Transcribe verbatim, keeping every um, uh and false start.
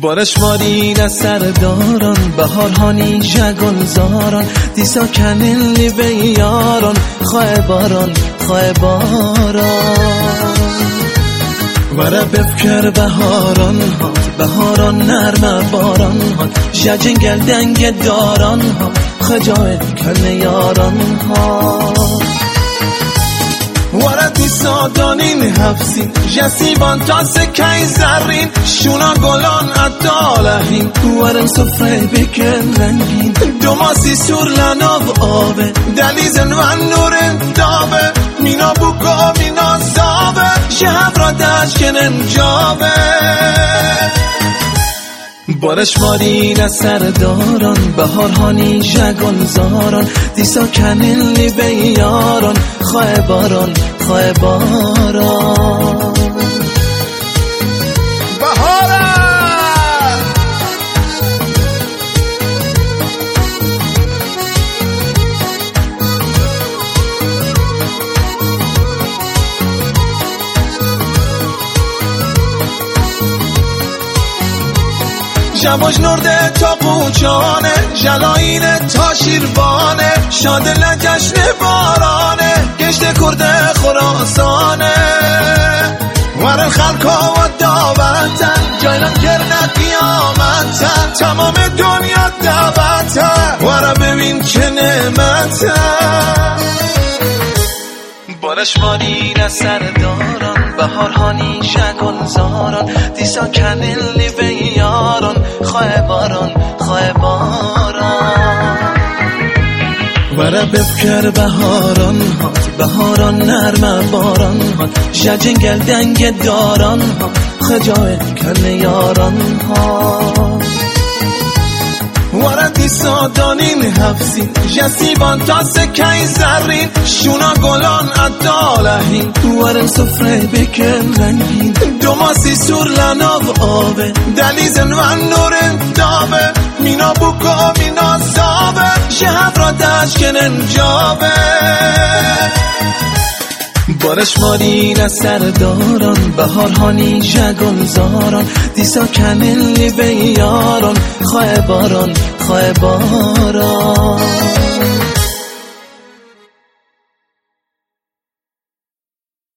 بارش مارین سرداران بهارهانی جگل زاران دیسا کنین لی به یاران خواه باران خواه باران وره بفکر بهاران ها بهاران نرمه باران ها جنگل دنگ داران ها خجایت کل یاران ها وره دیسا دانین حفظین جسیبان تا سکای زرین شونا گلان ادالهین وره سفره بکن رنگین دوماسی سور لناو آبه دلیزن و نورن دابه مینا بوکا مینا زابه شهب را دشکنن جابه بارش مارین سرداران بهارهانی جگل زاران دیسا کنین لی به یاران خواه باران خواه باران جواج نورده تا قوچانه جلاین تا شیروانه شادل جشن بارانه گشت کرده خراسانه ور خلقا و دعوتن جایلان کرده قیامتن تمام دنیا دعوتن ور ببین که نعمتن بارش مارین سرداران بهارهانی جگل زاران دیسا کنین لی به یاران خواه باران خواه باران وره بفکر بهاران ها بهاران نرمه باران ها جنگل دنگ داران ها خجایت کل یاران ها وره دیسا دانین حفظین جسیبان تا سکای زرین شونا گلان ادالهین وره سفره بکن رنگین دوماسی سور لناو آبه دلیزن و نورن دابه مینا بوکا مینا زابه شهب را دشکنن جابه بارش مارین سرداران بهارهانی جگل زاران دیسا کنین لی به یاران خواه باران خواه باران